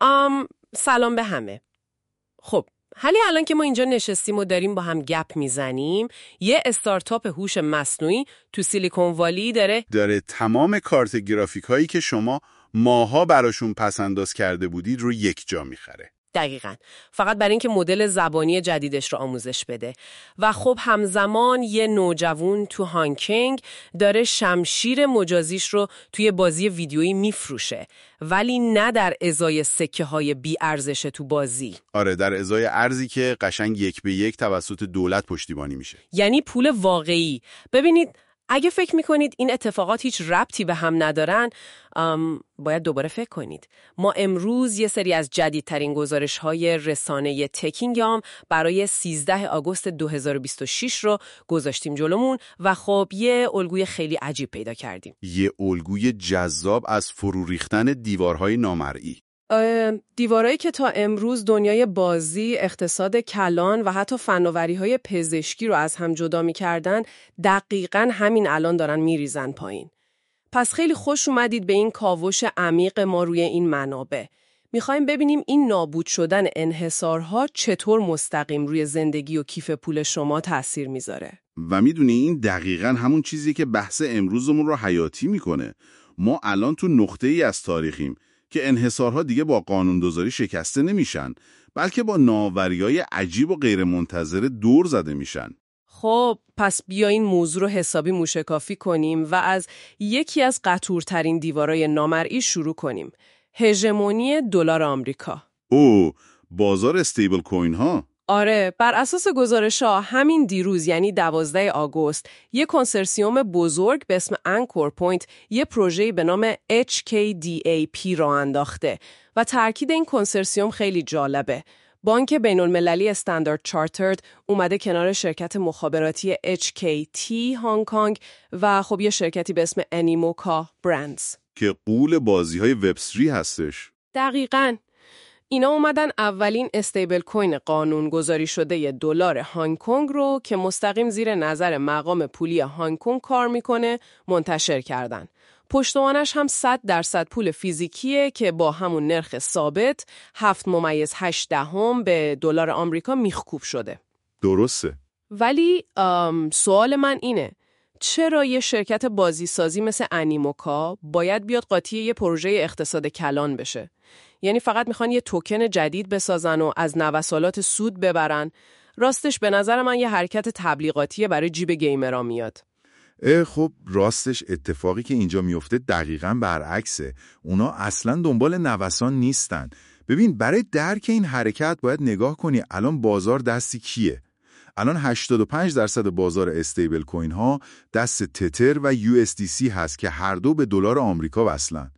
سلام به همه. خب الان که ما اینجا نشستیم و داریم با هم گپ میزنیم، یه استارتاپ هوش مصنوعی تو سیلیکون والی داره تمام کارت گرافیک هایی که شما ماها براشون پسنداز کرده بودید رو یک جا میخره. دقیقاً. فقط برای اینکه مدل زبانی جدیدش رو آموزش بده. و خب همزمان یه نوجوان تو هانگ‌کنگ داره شمشیر مجازیش رو توی بازی ویدیویی میفروشه، ولی نه در ازای سکه های بی ارزش تو بازی. آره، در ازای ارزی که قشنگ 1 به 1 توسط دولت پشتیبانی میشه. یعنی پول واقعی. ببینید، اگه فکر میکنید این اتفاقات هیچ ربطی به هم ندارن، باید دوباره فکر کنید. ما امروز یه سری از جدیدترین گزارش‌های رسانه تکینگام برای 13 آگوست 2026 رو گذاشتیم جلومون و خب یه الگوی خیلی عجیب پیدا کردیم. یه الگوی جذاب از فرو ریختن دیوارهای نامرئی. دیوارایی که تا امروز دنیای بازی، اقتصاد کلان و حتی فناوری‌های پزشکی رو از هم جدا می‌کردن، دقیقاً همین الان دارن میریزن پایین. پس خیلی خوش اومدید به این کاوش عمیق ما روی این منابع. می‌خوایم ببینیم این نابود شدن انحصارها چطور مستقیم روی زندگی و کیف پول شما تأثیر میذاره. و میدونی این دقیقاً همون چیزی که بحث امروزمون رو حیاتی میکنه. ما الان تو نقطه‌ای از تاریخیم که انحصارها دیگه با قانون‌گذاری شکسته نمیشن، بلکه با نوآوری‌های عجیب و غیرمنتظره دور زده میشن. خب پس بیا این موضوع رو حسابی موشکافی کنیم و از یکی از قطورترین دیوارای نامرئی شروع کنیم. هژمونی دلار آمریکا. بازار استیبل کوین ها. آره، بر اساس گزارش‌ها همین دیروز یعنی 12 آگوست یک کنسرسیوم بزرگ به اسم انکور پوینت یه پروژه‌ای به نام HKDAP راه انداخته و ترکیب این کنسرسیوم خیلی جالبه. بانک بین‌المللی استاندارد چارترد اومده کنار شرکت مخابراتی HKT هنگ کنگ و خب یه شرکتی به اسم انیموکا برندز که غول بازی‌های وب 3 هستش. دقیقاً. اینا اومدن اولین استیبل کوین قانون گذاری شده دلار هنگ کنگ رو که مستقیم زیر نظر مقام پولی هنگ کنگ کار میکنه منتشر کردن. پشتوانش هم 100% پول فیزیکیه که با همون نرخ ثابت 7.8 به دلار آمریکا میخکوب شده. درسته. ولی سوال من اینه، چرا یه شرکت بازیسازی مثل انیموکا باید بیاد قاطی یه پروژه اقتصاد کلان بشه؟ یعنی فقط میخوان یه توکن جدید بسازن و از نوسانات سود ببرن؟ راستش به نظر من یه حرکت تبلیغاتیه برای جیب گیمرها میاد. خب راستش اتفاقی که اینجا میفته دقیقاً برعکسه. اونا اصلاً دنبال نوسان نیستن. ببین، برای درک این حرکت باید نگاه کنی الان بازار دستی کیه. الان 85% بازار استیبل کوین ها دست تتر و USDC هست که هر دو به دلار آمریکا وصلن.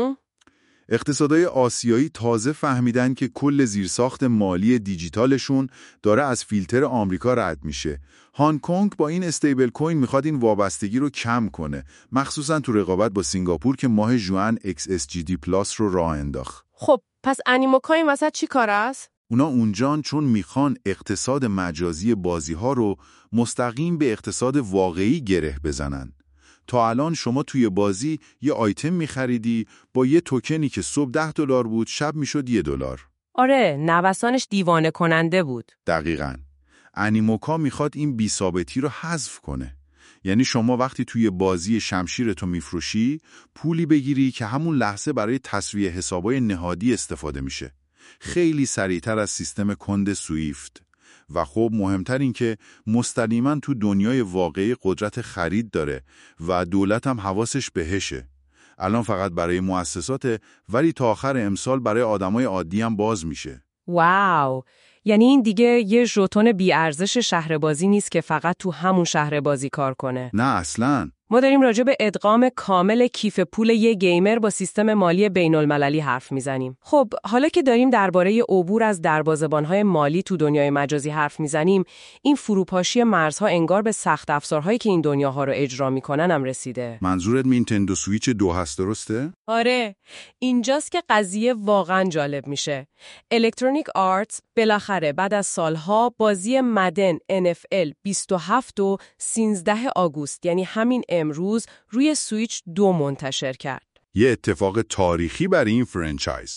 اقتصادهای آسیایی تازه فهمیدن که کل زیرساخت مالی دیجیتالشون داره از فیلتر آمریکا رد میشه. هنگ کنگ با این استیبل کوین میخواد این وابستگی رو کم کنه، مخصوصا تو رقابت با سنگاپور که ماه ژوئن XSGD پلاس رو راه انداخت. خب پس انیموکا این وسط چی کار است؟ اونا اونجان چون میخوان اقتصاد مجازی بازی ها رو مستقیم به اقتصاد واقعی گره بزنن. تا الان شما توی بازی یه آیتم می‌خریدی با یه توکنی که صبح $10 بود، شب میشد $1. آره، نوسانش دیوانه کننده بود. دقیقاً. انیموکا میخواد این بی‌ثابتی رو حذف کنه. یعنی شما وقتی توی بازی شمشیرتو میفروشی، پولی بگیری که همون لحظه برای تسویه حسابای نهادی استفاده میشه. خیلی سریعتر از سیستم کند سویفت. و خب مهمتر این که مستقیما تو دنیای واقعی قدرت خرید داره و دولت هم حواسش بهشه. الان فقط برای مؤسسات، ولی تا آخر امسال برای آدمای عادی هم باز میشه. واو! یعنی این دیگه یه ژتون بی‌ارزش شهر بازی نیست که فقط تو همون شهر بازی کار کنه. نه اصلاً. ما داریم راجع به ادغام کامل کیف پول یه گیمر با سیستم مالی بین‌المللی حرف میزنیم. خب حالا که داریم درباره عبور از دروازه‌بان‌های مالی تو دنیای مجازی حرف میزنیم، این فروپاشی مرزها انگار به سخت افزارهایی که این دنیاها رو اجرا میکنن هم رسیده. منظورت نینتندو سویچ 2 هست، درسته؟ آره، اینجاست که قضیه واقعا جالب میشه. الکترونیک آرتس بالاخره بعد از سالها بازی مدن NFL 27 و 13 آگوست یعنی همین امروز روی سویچ 2 منتشر کرد. یه اتفاق تاریخی برای این فرانچایز.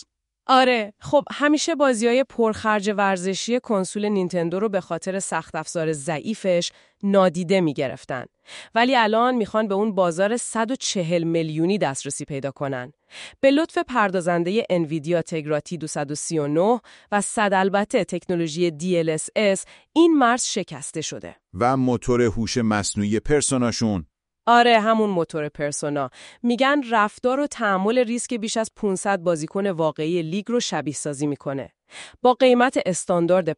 آره، خب همیشه بازی‌های پرخرج ورزشی کنسول نینتندو رو به خاطر سخت افزار ضعیفش نادیده می‌گرفتن. ولی الان میخوان به اون بازار 140 میلیونی دسترسی پیدا کنن. به لطف پردازنده انویدیا تگراتی 239 و البته تکنولوژی DLSS این مرز شکسته شده. و موتور هوش مصنوعی پرسوناشون. آره، همون موتور پرسونا. میگن رفتار و تحمل ریسک بیش از 500 بازیکن واقعی لیگ رو شبیه سازی میکنه. با قیمت استاندارد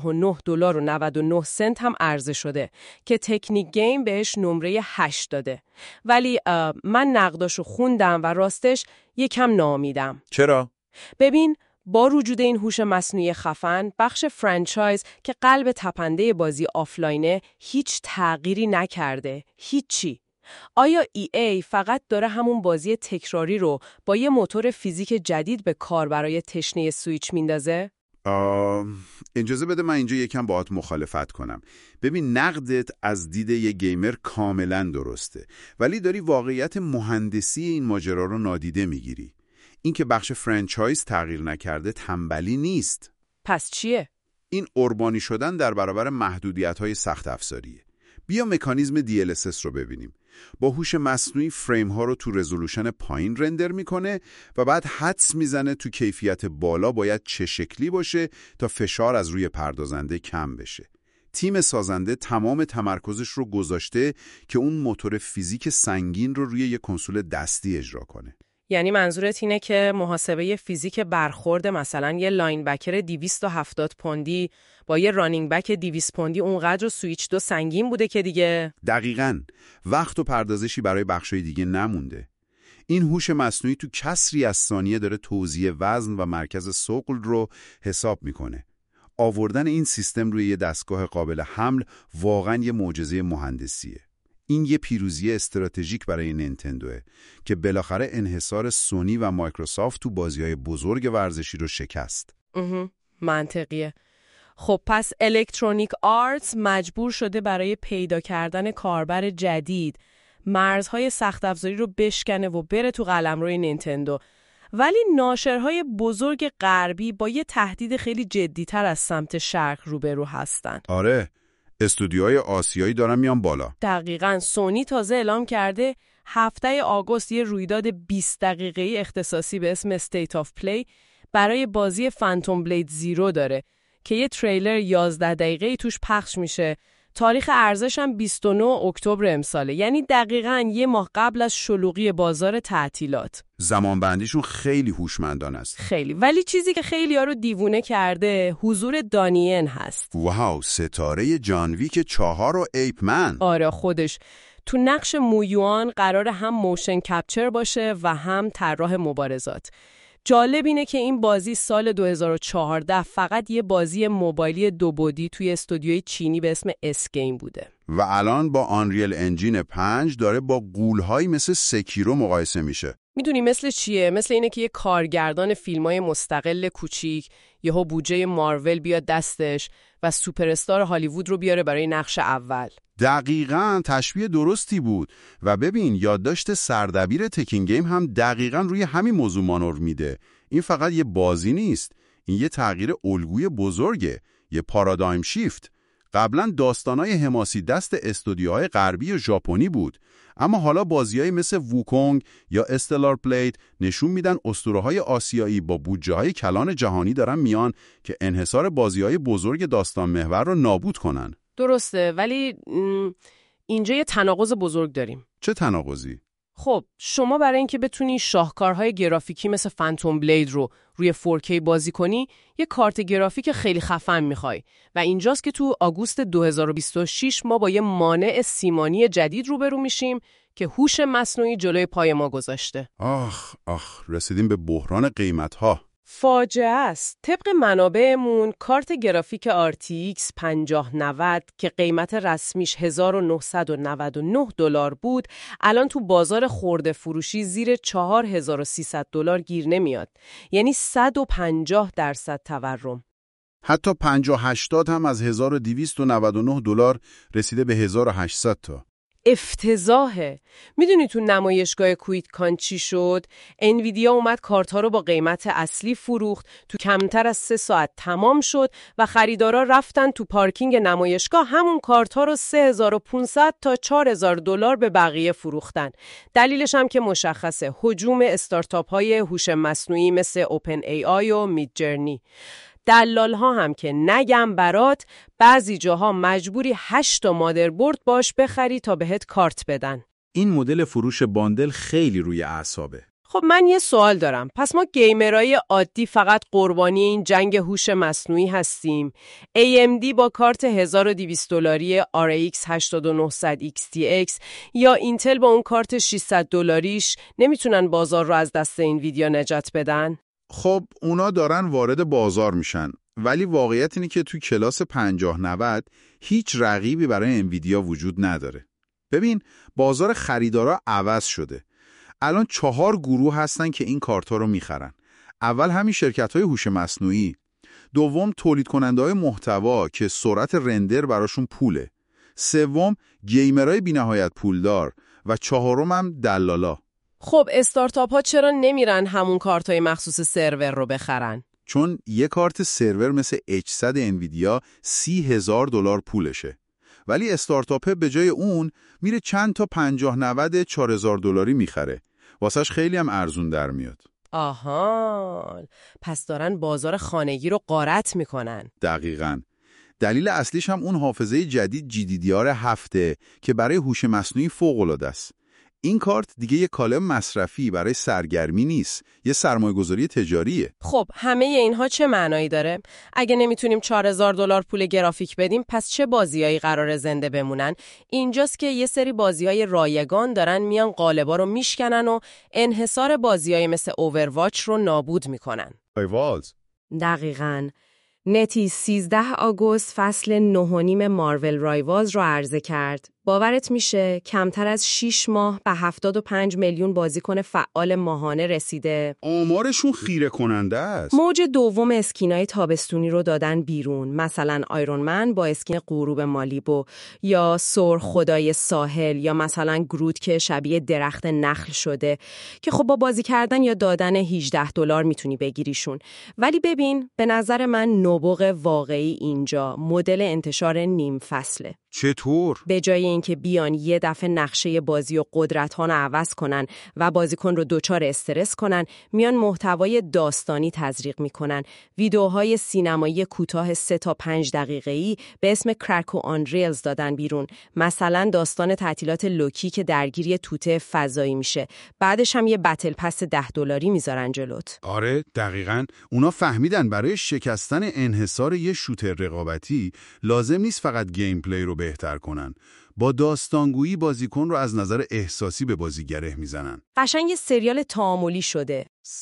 $59.99 هم عرضه شده که تکنیک گیم بهش نمره 8 داده. ولی من نقداشو خوندم و راستش یکم ناامیدم. چرا؟ ببین، با وجود این هوش مصنوعی خفن، بخش فرانچایز که قلب تپنده بازی آفلاینه هیچ تغییری نکرده. هیچی. آیا EA فقط داره همون بازی تکراری رو با یه موتور فیزیک جدید به کار برای تشنه سویچ میندازه؟ اجازه بده من اینجا یکم باهات مخالفت کنم. ببین، نقدت از دید یه گیمر کاملا درسته، ولی داری واقعیت مهندسی این ماجرا رو نادیده میگیری. این که بخش فرانچایز تغییر نکرده تنبلی نیست. پس چیه؟ این قربانی شدن در برابر محدودیت‌های سخت افزاریه. بیا مکانیزم DLSS رو ببینیم. با هوش مصنوعی فریم ها رو تو رزولوشن پایین رندر میکنه و بعد حدس میزنه تو کیفیت بالا باید چه شکلی باشه تا فشار از روی پردازنده کم بشه. تیم سازنده تمام تمرکزش رو گذاشته که اون موتور فیزیک سنگین رو روی یه کنسول دستی اجرا کنه. یعنی منظورت اینه که محاسبه فیزیک برخورد مثلا یه لاین بکر 270 پوندی با یه رانینگ بک 200 پوندی اونقدر سویچ 2 سنگین بوده که دیگه؟ دقیقاً. وقت و پردازشی برای بخشای دیگه نمونده. این هوش مصنوعی تو کسری از ثانیه داره توزیع وزن و مرکز ثقل رو حساب میکنه. آوردن این سیستم روی یه دستگاه قابل حمل واقعاً یه معجزه مهندسیه. این یه پیروزی استراتژیک برای نینتندوه که بالاخره انحصار سونی و مایکروسافت تو بازی‌های بزرگ ورزشی رو شکست. منطقیه. خب پس الکترونیک آرتس مجبور شده برای پیدا کردن کاربر جدید مرزهای سخت افزاری رو بشکنه و بره تو قلمروی نینتندو. ولی ناشرهای بزرگ غربی با یه تهدید خیلی جدی‌تر از سمت شرق روبرو هستن. آره، استودیوهای آسیایی دارن میان بالا. دقیقاً. سونی تازه اعلام کرده هفته آگوست یه رویداد 20 دقیقه‌ای اختصاصی به اسم استیت آف پلی برای بازی فانتوم بلید زیرو داره که یه تریلر 11 دقیقه‌ای توش پخش میشه. تاریخ ارزش هم 29 اکتبر امساله، یعنی دقیقاً یه ماه قبل از شلوغی بازار تعطیلات. زمان بندیشون خیلی هوشمندانه است. خیلی. ولی چیزی که خیلی‌ها رو دیوونه کرده حضور دانین هست. واو، ستاره جان ویک 4 و ایپ من. آره، خودش تو نقش مویوان قرار هم موشن کپچر باشه و هم طراح مبارزات. جالب اینه که این بازی سال 2014 فقط یه بازی موبایلی 2 بعدی توی استودیوی چینی به اسم اسگیم بوده و الان با آنریل انجین 5 داره با غول‌هایی مثل سکیرو مقایسه میشه. میدونی مثل چیه؟ مثل اینه که یه کارگردان فیلمای مستقل کوچیک یهو بودجه مارول بیاد دستش و سوپر استار هالیوود رو بیاره برای نقش اول. دقیقاً تشبیه درستی بود. و ببین، یادداشت سردبیر تکین گیم هم دقیقاً روی همین موضوع مانور میده. این فقط یه بازی نیست، این یه تغییر الگوی بزرگه، یه پارادایم شیفت. قبلا داستانای حماسی دست استودیوهای غربی و ژاپنی بود، اما حالا بازیایی مثل ووکونگ یا استلار پلید نشون میدن اسطوره‌های آسیایی با بودجه‌های کلان جهانی دارن میان که انحصار بازی‌های بزرگ داستان محور رو نابود کنن. درسته، ولی اینجا یه تناقض بزرگ داریم. چه تناقضی؟ خب شما برای اینکه بتونی شاهکارهای گرافیکی مثل فانتوم بلید رو روی 4K بازی کنی، یه کارت گرافیک خیلی خفن میخوای و اینجاست که تو آگوست 2026 ما با یه مانع سیمانی جدید روبرو میشیم که هوش مصنوعی جلوی پای ما گذاشته. آخ، رسیدیم به بحران قیمت‌ها. فاجعه است. طبق منابعمون کارت گرافیک RTX 5090 که قیمت رسمیش $1999 بود، الان تو بازار خرده فروشی زیر $4300 گیر نمیاد. یعنی 150% تورم. حتی 50-80 هم از $1299 رسیده به 1800 تا. افتضاحه. میدونی تو نمایشگاه کویت کان چی شد؟ انویدیا اومد کارت‌ها رو با قیمت اصلی فروخت، تو کمتر از 3 ساعت تمام شد و خریدارا رفتن تو پارکینگ نمایشگاه همون کارت‌ها رو 3500 تا 4000 دلار به بقیه فروختن. دلیلش هم که مشخصه، هجوم استارتاپ‌های هوش مصنوعی مثل اوپن ای آی و میدجرنی. دلال‌ها هم که نگم برات، بعضی جاها مجبوری 8 تا مادربرد باش بخری تا بهت کارت بدن. این مدل فروش باندل خیلی روی اعصابه. خب من یه سوال دارم. پس ما گیمرای عادی فقط قربانی این جنگ هوش مصنوعی هستیم؟ AMD با کارت $1200 RX 8900 XTX یا اینتل با اون کارت $600 نمیتونن بازار رو از دست انویدیا نجات بدن؟ خب اونا دارن وارد بازار میشن، ولی واقعیت اینه که تو کلاس 50-90 هیچ رقیبی برای انویدیا وجود نداره. ببین، بازار خریدارا عوض شده. الان 4 گروه هستن که این کارتا رو میخرن. اول همین شرکت‌های هوش مصنوعی، دوم تولید کننده‌های محتوا که سرعت رندر براشون پوله، سوم گیمرای بی‌نهایت پولدار و چهارم هم دلالا. خب استارتاپ ها چرا نمیرن همون کارتای مخصوص سرور رو بخرن؟ چون یک کارت سرور مثل H100 انویدیا $30,000 پولشه. ولی استارتاپه به جای اون میره چند تا 50-90 $4,000 میخره. واسش خیلی هم ارزون در میاد. آها، پس دارن بازار خانگی رو غارت میکنن. دقیقاً. دلیل اصلیش هم اون حافظه جدید GDDR7 که برای هوش مصنوعی فوق‌العاده است. این کارت دیگه یه کالم مصرفی برای سرگرمی نیست، یه سرمایه‌گذاری تجاریه. خب همه اینها چه معنایی داره؟ اگه نمیتونیم $4,000 پول گرافیک بدیم، پس چه بازیایی قراره زنده بمونن؟ اینجاست که یه سری بازیای رایگان دارن میان قالبا رو میشکنن و انحصار بازیای مثل اوورواچ رو نابود میکنن. رایوالز. دقیقاً. نتی 13 آگوست فصل 9.5 مارول رایوالز رو عرضه کرد. باورت میشه کمتر از 6 ماه به 75 میلیون بازیکن فعال ماهانه رسیده. آمارشون خیره کننده است. موج دوم اسکینای تابستونی رو دادن بیرون، مثلا آیرون من با اسکین غروب مالیبو، یا سور خدای ساحل، یا مثلا گروت که شبیه درخت نخل شده که خب با بازی کردن یا دادن $18 میتونی بگیریشون. ولی ببین، به نظر من نبوغ واقعی اینجا مدل انتشار نیم فصله. چطور؟ به جای اینکه بیان یه دفعه نقشه بازی و قدرت‌ها رو عوض کنن و بازیکن رو دچار استرس کنن، میان محتوای داستانی تزریق میکنن. ویدیوهای سینمایی کوتاه 3 تا 5 دقیقه‌ای به اسم کرک و آنریلز دادن بیرون. مثلا داستان تعطیلات لوکی که درگیری توته فضایی میشه. بعدش هم یه بتل پس $10 میذارن جلوت. آره دقیقاً. اونا فهمیدن برای شکستن انحصار یه شوتر رقابتی لازم نیست فقط گیم پلی رو بهتر کنن. با داستانگویی بازیکن رو از نظر احساسی به بازی گره میزنن. قشنگ یه سریال تعاملی شده.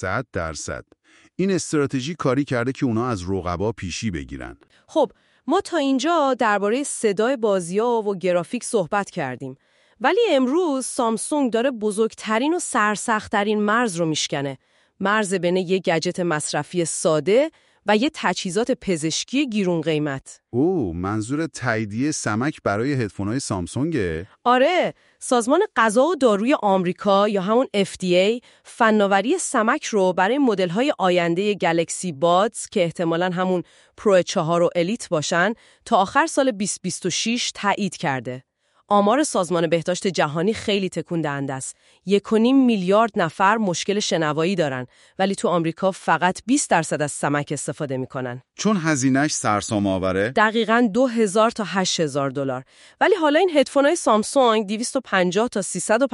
100%. این استراتژی کاری کرده که اونا از رقبا پیشی بگیرن. خب ما تا اینجا درباره صدای بازی‌ها و گرافیک صحبت کردیم. ولی امروز سامسونگ داره بزرگترین و سرسخت‌ترین مرز رو میشکنه. مرز بین یه گجت مصرفی ساده و یه تجهیزات پزشکی گیرون قیمت. منظور تاییدیه سمک برای هدفون‌های سامسونگه؟ آره، سازمان غذا و داروی آمریکا یا همون FDA فناوری سمک رو برای مدل‌های آینده گلکسی بادز که احتمالاً همون پرو 4 و الیت باشن تا آخر سال 2026 تایید کرده. آمار سازمان بهداشت جهانی خیلی تکون دهنده است. 1.5 میلیارد نفر مشکل شنوایی دارن، ولی تو آمریکا فقط 20% از سمک استفاده میکنن. چون هزینه‌اش سرسام‌آوره؟ دقیقاً $2,000 تا $8,000. ولی حالا این هدفون‌های سامسونگ $250 تا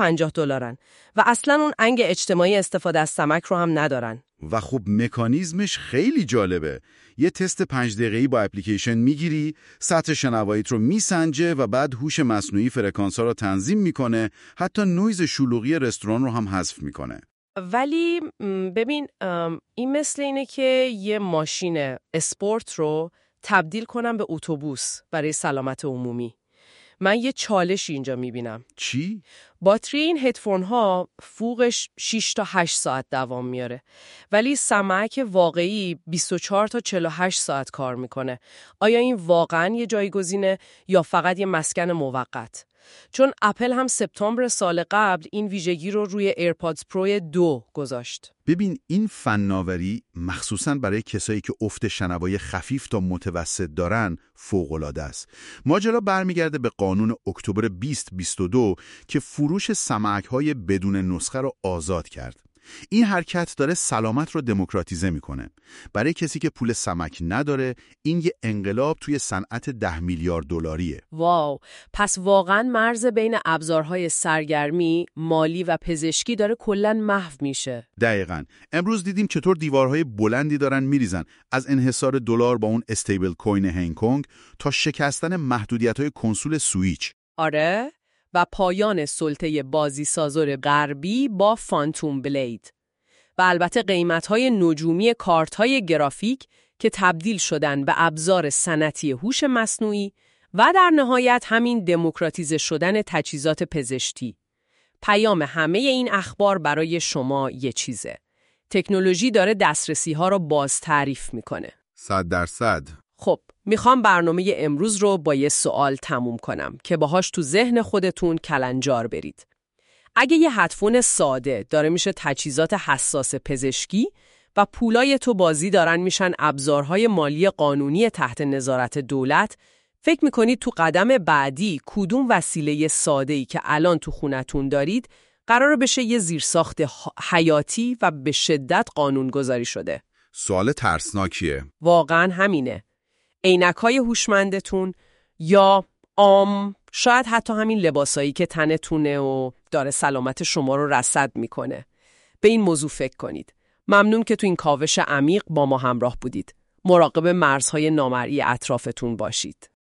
$350 و اصلاً اون انگ اجتماعی استفاده از سمک رو هم ندارن. و خب مکانیزمش خیلی جالبه. یه تست 5 دقیقه‌ای با اپلیکیشن میگیری، سطح شنواییت رو میسنجه و بعد هوش مصنوعی فرکانس‌ها رو تنظیم میکنه، حتی نویز شلوغی رستوران رو هم حذف میکنه. ولی ببین، این مثل اینه که یه ماشین اسپورت رو تبدیل کنم به اتوبوس برای سلامت عمومی. من یه چالش اینجا میبینم. چی؟ باتری این هدفون ها فوقش 6 تا 8 ساعت دوام میاره، ولی سماعک واقعی 24 تا 48 ساعت کار میکنه. آیا این واقعا یه جایگزینه یا فقط یه مسکن موقت؟ چون اپل هم سپتامبر سال قبل این ویژگی رو روی ایرپادز پرو 2 گذاشت. ببین این فناوری مخصوصاً برای کسایی که افت شنوایی خفیف تا متوسط دارن فوق‌العاده است. ماجرا برمیگرده به قانون اکتبر 2022 که فروش سماعک‌های بدون نسخه رو آزاد کرد. این حرکت داره سلامت رو دموکراتیزه میکنه. برای کسی که پول سمک نداره، این یه انقلاب توی صنعت 10 میلیارد دلاریه. واو، پس واقعاً مرز بین ابزارهای سرگرمی، مالی و پزشکی داره کلاً محو میشه. دقیقاً. امروز دیدیم چطور دیوارهای بلندی دارن میریزن، از انحصار دلار با اون استیبل کوین هنگ کنگ تا شکستن محدودیت‌های کنسول سویچ. آره، و پایان سلطه بازیسازور غربی با فانتوم بلید. و البته قیمت‌های نجومی کارت‌های گرافیک که تبدیل شدن به ابزار صنعتی هوش مصنوعی و در نهایت همین دموکراتیزه شدن تجهیزات پزشکی. پیام همه این اخبار برای شما یه چیزه. تکنولوژی داره دسترسی‌ها رو باز تعریف میکنه. 100%. خب، میخوام برنامه امروز رو با یه سوال تموم کنم که باهاش تو ذهن خودتون کلنجار برید. اگه یه هدفون ساده داره میشه تجهیزات حساس پزشکی و پولای تو بازی دارن میشن ابزارهای مالی قانونی تحت نظارت دولت، فکر میکنید تو قدم بعدی کدوم وسیله ساده‌ای که الان تو خونتون دارید قراره بشه یه زیرساخت حیاتی و به شدت قانونگذاری شده؟ سوال ترسناکیه. واقعاً همینه. عینک‌های هوشمندتون یا شاید حتی همین لباسایی که تنتونه و داره سلامت شما رو رصد میکنه. به این موضوع فکر کنید. ممنون که تو این کاوش عمیق با ما همراه بودید. مراقب مرزهای نامرئی اطرافتون باشید.